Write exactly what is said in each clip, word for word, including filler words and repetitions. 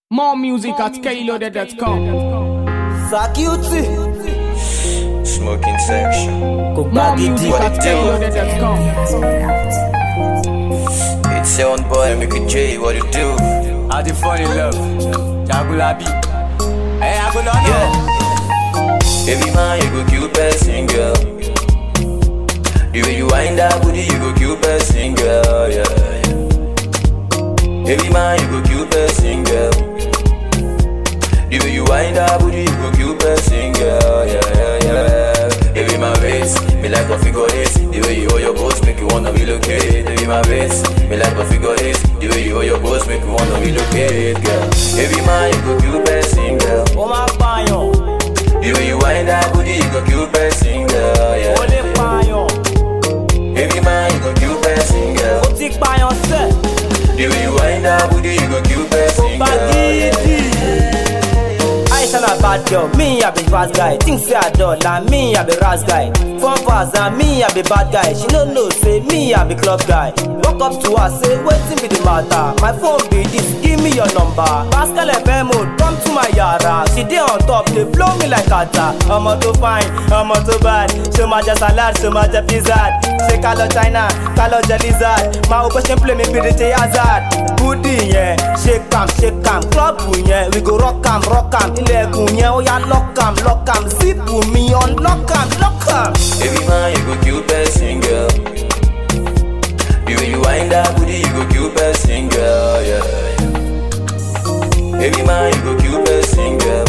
More music at Kayloaded dot com. Sakiuti Smoking section. More music at Kayloaded dot com. It's sound boy, make a J, what it do? I the funny love Jagulabi. Hey, I go down Yeah. Every man you go kill person, girl. The way you wind that booty, you go kill person, girl. Yeah. Every man you go kill person, girl. The way you wind that booty, you go kill person, girl. Yeah, yeah, yeah. Every man waits, me like a figure eight. The way you hold your boss, make you wanna relocate. Every man waits, me like a figure eight. The way you hold your boss, make you wanna relocate, girl. Every man you go kill person, girl. Oh my payo, The way you wind that booty, you go kill person, girl. Yeah. ole payo, Every man you go kill person, girl. o ti payo se, The way you wind that booty, you go kill person, girl. Yeah. bagidi. I shall a bad girl, me I be fast guy. Think say I don't, like me I be ras guy. Fun pass and me I be bad guy. She no know say me I be club guy. Walk up to her say wetin be the matter. My phone be this, give me your number. Pascal F M mode, come to my yara. She dey on top, they blow me like ata. I'm too fine, I'm too bad. Show my just salad, show my just pizza. Say call China, call lizard. My operation play me be the hazard. Goodie yeah, shake am, shake am. Club yeah, we go rock am, rock am. Ilẹ̀kùn yẹn ó yá lock am, lock am. Zip me on lock am, lock am. Every man you go kill person, girl. The way you wind that booty, you go kill person, girl. Yeah. Every man you go kill person, girl.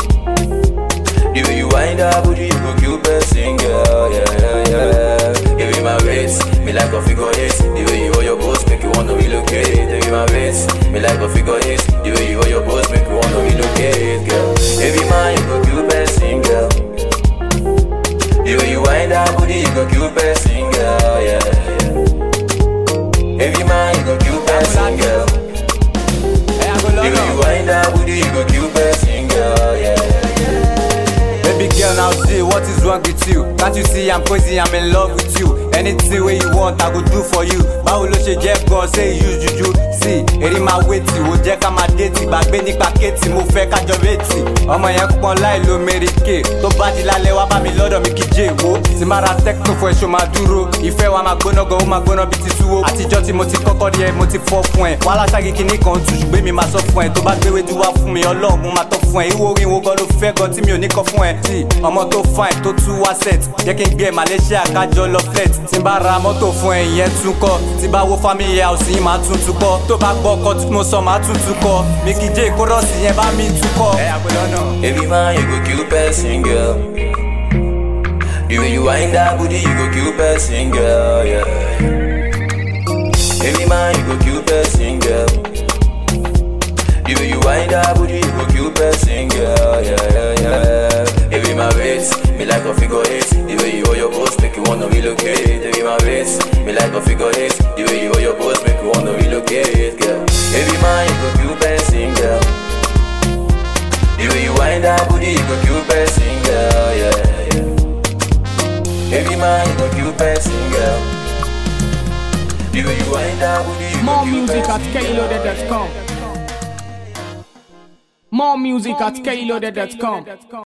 The way you wind that booty, you go kill person, girl. Yeah, yeah, yeah. Every man waits, me like a figure eight. The way you hold your boss, make you wanna relocate. Every man waits, me like a figure eight. The way you hold your boss, make you wanna relocate, girl. Every man you go kill person, girl. The way you wind that booty, you go kill person, girl. Yeah, yeah. Every man you go kill person, girl. Hey, I go The lock way you am. wind that booty, you go kill person, girl. Yeah. Baby girl, now see what is wrong with you? Can't you see I'm crazy, I'm in love with you? Anything way you want, I go do for you. Báwo ló ṣe jẹ́ gan, say you use juju. See, èrè máa wéètì, ó jẹ́ ká máa déètì. Gbàgbé nípa kéètì, mo fẹ́ kájọ réètì. Ọmọ yẹn pọ́n láì lo mèrèké. Tó bá di lálẹ́ wá bá mi lọ́dọ̀ mi kí jẹ́ èwo. Tí máa ra tẹ́kítò fún ẹ̀ṣọ́ máa dúró. Ìfẹ́ wa máa gbóná gan, ó máa gbóná bíi ti túwó. Àtijọ́ tí mo ti kọ́kọ́ rí ẹ, mo ti fọ́ fún ẹ. Wàhálà ṣáàgì kìíní kan tù ṣùgbọ́n mi máa sọ fún ẹ. Tó bá gbé wéjú wá fún mi, Ọlọ́run mo máa tọ́ fún ẹ. Ìwọ orin wo gan ló fẹ́ gan tí mi ò ní kọ́ fún ẹ. Sí, ọmọ tó fine tó tú wá set. Jẹ́ kí n gbé ẹ Malaysia kájọ lọ flirt. Tí n bá ra mọ́tò fún ẹ ìyẹn tún kọ́. Tí bá wo family house yìí máa tún tún kọ́. Tó bá gbọ́ ọkọ tí mo sọ máa tún tún kọ́. Mi kì í jẹ́ ìkórọ́ọ̀sì yẹn bá mi tún kọ́. Ẹ àgbẹ̀dọ̀ náà. Every man you go kill person, girl. The way you wind that booty, you go kill person, girl. Yeah. Every man you go kill person, girl. The way you wind that booty, you go kill person, girl. Yeah, yeah, yeah. Every man waits, me like a figure eight. The way you hold your boss, make you wanna relocate. Every man waits, me like a figure eight. The way you hold your boss, make you wanna relocate, girl. Every man you go kill person, girl. The way you wind that booty, you go kill person, girl. Yeah, yeah. Every man you go kill person, girl. The way you wind that booty, you go More kill music at person, Kayloaded girl. dot com. More music at Kayloaded dot com.